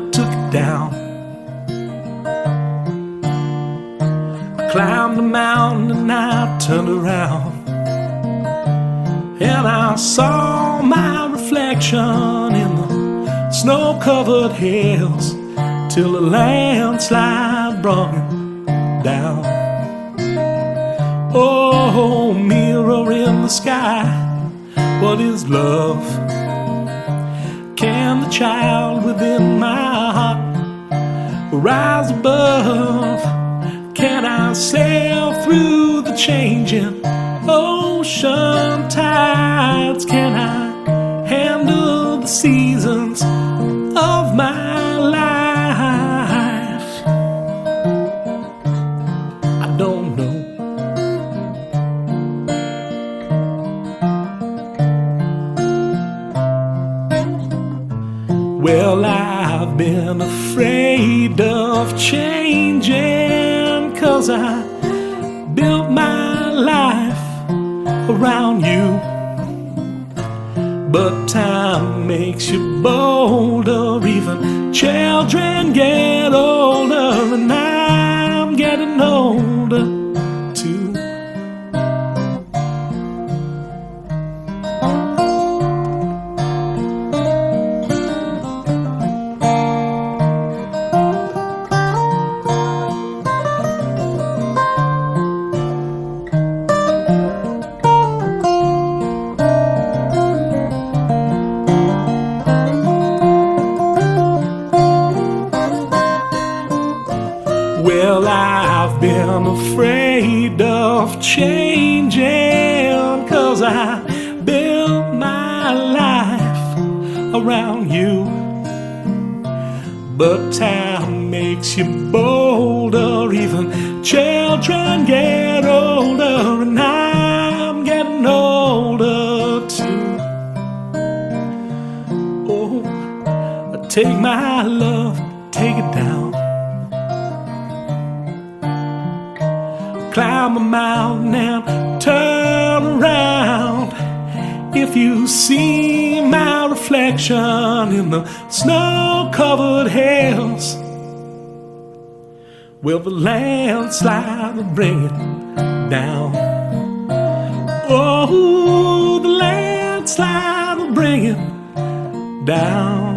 took it down. I climbed the mountain and I turned around, and I saw my reflection in the snow-covered hills till a landslide brought it down. Oh, mirror in the sky, what is love? Can the child within my heart rise above? Can I sail through the changing ocean tides? Can I handle the seasons of my life? I don't know. Well, I've been afraid of changing, 'cause I built my life around you. But time makes you bolder, even children get older, and I'm getting older too. Well, I've been afraid of changing, 'cause I built my life around you. But time makes you bolder, even children get older, and I'm getting older too. Oh, take my love, take it down. Climb a mountain and turn around. If you see my reflection in the snow-covered hills, well, the landslide will bring it down. Oh, the landslide will bring it down.